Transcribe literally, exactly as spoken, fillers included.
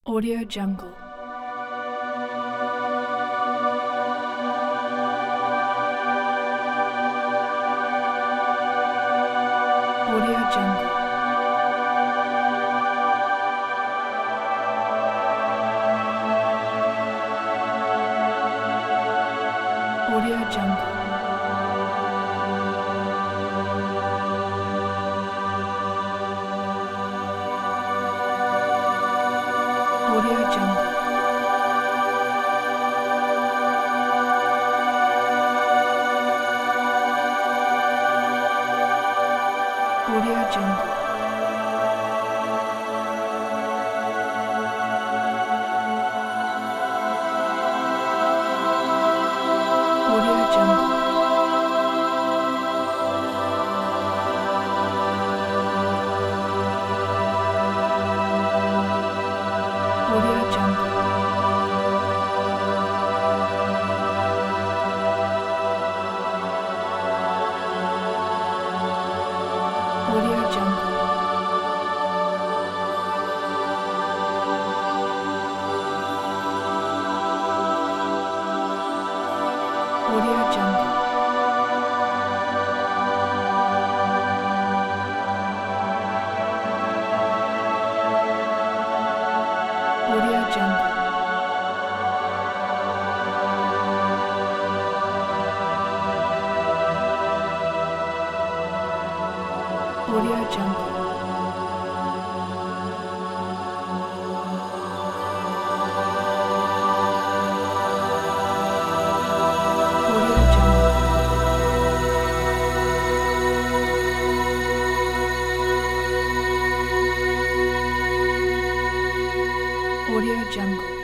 Audio Jungle. Audio Jungle. Audio Jungle. Audio Jungle. Audio Jungle. Audio Jungle. Audio Jungle. Audio Jungle. Audio Jungle. Audio Jungle. Audio Jungle. Audio Jungle.